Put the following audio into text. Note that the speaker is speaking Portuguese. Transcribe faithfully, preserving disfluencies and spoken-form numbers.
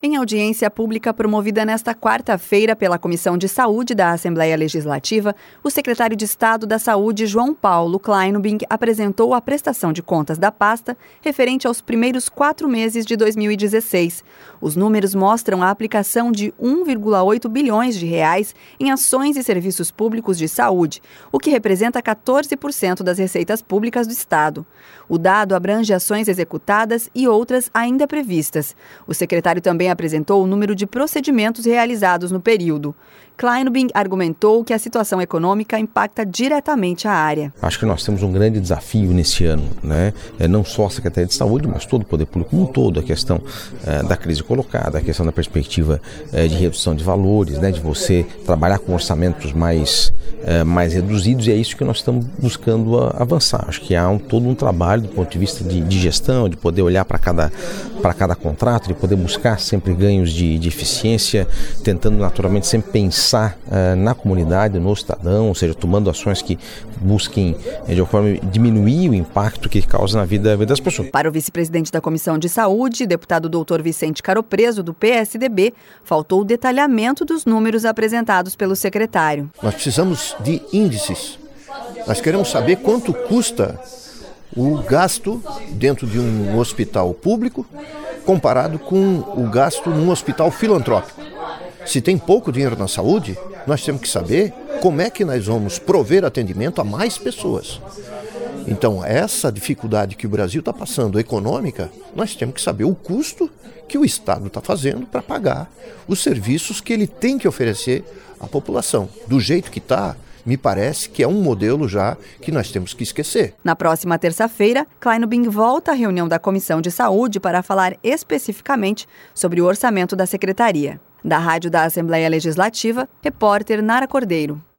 Em audiência pública promovida nesta quarta-feira pela Comissão de Saúde da Assembleia Legislativa, o secretário de Estado da Saúde, João Paulo Kleinubing, apresentou a prestação de contas da pasta referente aos primeiros quatro meses de dois mil e dezesseis. Os números mostram a aplicação de um vírgula oito bilhões de reais em ações e serviços públicos de saúde, o que representa quatorze por cento das receitas públicas do Estado. O dado abrange ações executadas e outras ainda previstas. O secretário também apresentou o número de procedimentos realizados no período. Kleinubing argumentou que a situação econômica impacta diretamente a área. Acho que nós temos um grande desafio nesse ano, né? É não só a Secretaria de Saúde, mas todo o poder público como um todo, a questão é, da crise colocada, a questão da perspectiva é, de redução de valores, né? De você trabalhar com orçamentos mais, é, mais reduzidos, e é isso que nós estamos buscando a, avançar. Acho que há um, todo um trabalho do ponto de vista de, de gestão, de poder olhar para cada, para cada contrato, de poder buscar sempre ganhos de, de eficiência, tentando naturalmente sempre pensar uh, na comunidade, no cidadão, ou seja, tomando ações que busquem de alguma forma diminuir o impacto que causa na vida, na vida das pessoas. Para o vice-presidente da Comissão de Saúde, deputado doutor Vicente Caropreso, do P S D B, faltou o detalhamento dos números apresentados pelo secretário. Nós precisamos de índices. Nós queremos saber quanto custa o gasto dentro de um hospital público comparado com o gasto num hospital filantrópico. Se tem pouco dinheiro na saúde, nós temos que saber como é que nós vamos prover atendimento a mais pessoas. Então, essa dificuldade que o Brasil está passando econômica, nós temos que saber o custo que o Estado está fazendo para pagar os serviços que ele tem que oferecer à população. Do jeito que está, me parece que é um modelo já que nós temos que esquecer. Na próxima terça-feira, Kleinubing volta à reunião da Comissão de Saúde para falar especificamente sobre o orçamento da Secretaria. Da Rádio da Assembleia Legislativa, repórter Nara Cordeiro.